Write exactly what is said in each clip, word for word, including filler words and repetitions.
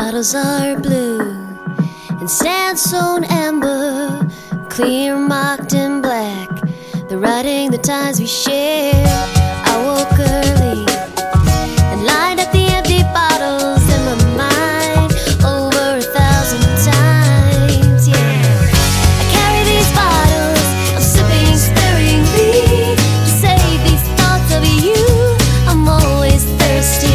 bottles are blue and sandstone amber, clear marked in black. They're writing the times we share. I woke early and lined up the empty bottles in my mind over a thousand times. Yeah, I carry these bottles, I'm sipping sparingly to save these thoughts of you. I'm always thirsty.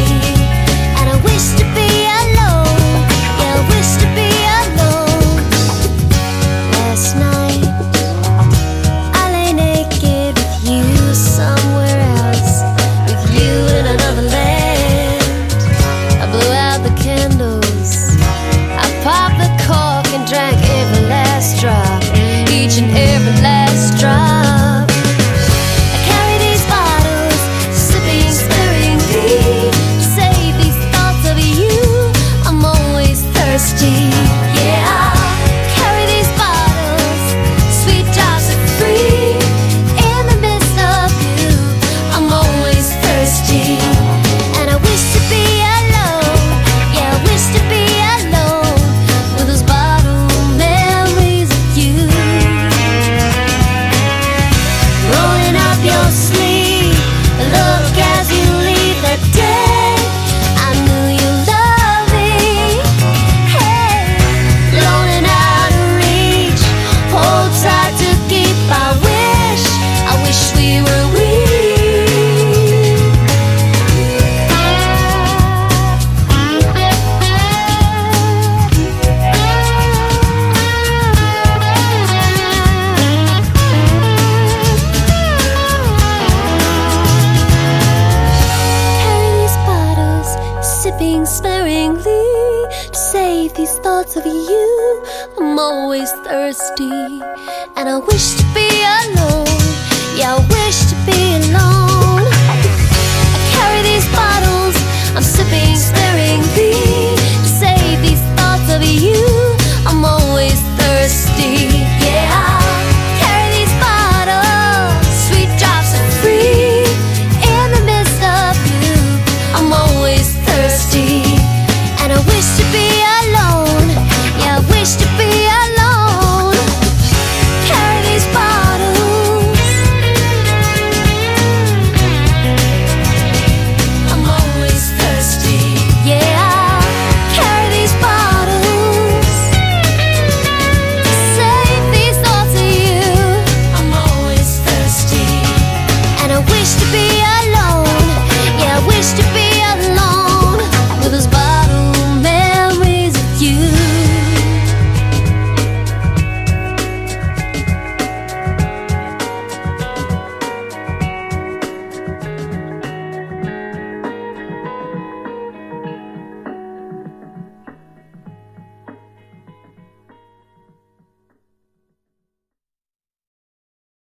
Each and every last drop. I carry these bottles, sipping sparingly to save these thoughts of you. I'm always thirsty. Yeah, I carry these bottles, sweet drops of free. In the midst of you, I'm always thirsty. And I wish to be alone. Yeah, I wish to be alone with those bottle memories of you. Rolling up your sleeve, look as you leave the day. I knew you loved me. Hey, rolling out of reach, hold tight to keep. I wish, I wish we were we. Sipping sparingly to save these thoughts of you. I'm always thirsty, and I wish to be alone. Yeah, I wish to be alone. I carry these bottles, I'm sipping sparingly.